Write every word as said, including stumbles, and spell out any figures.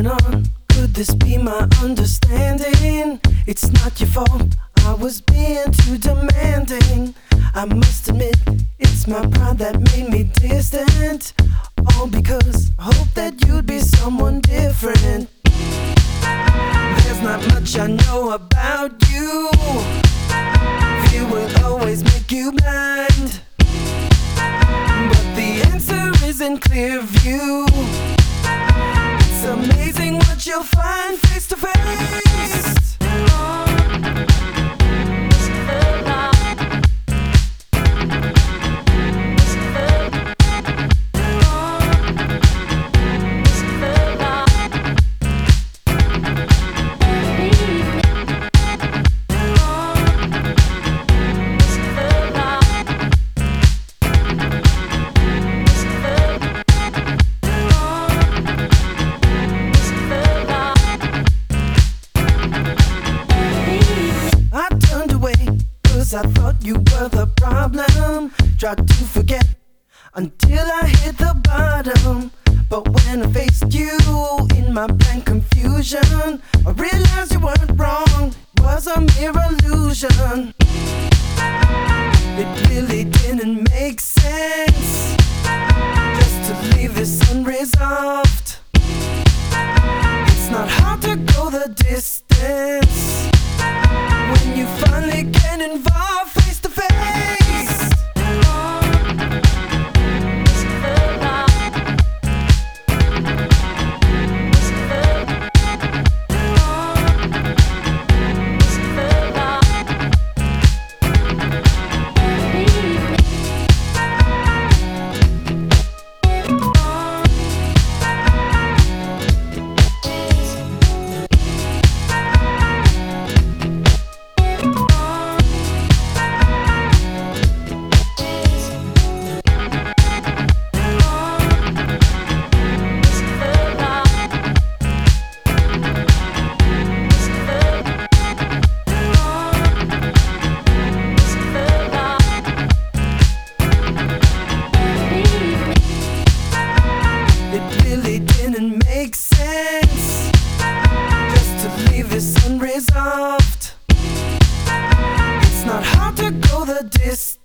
going on? Could this be my understanding? It's not your fault, I was being too demanding. I must admit, it's my pride that made me distant. All because I hope that you'd be someone different. There's not much I know about you. Fear will always make you blind, but the answer is in clear view. It's amazing what you'll find face to face. I thought you were the problem. Tried to forget until I hit the bottom. But when I faced you in my blank confusion, I realized you weren't wrong, it was a mere illusion. It really didn't make sense just to leave this unresolved. It's not hard to go the distance when you finally get involved face to face. Make sense just to leave this unresolved. It's not hard to go the distance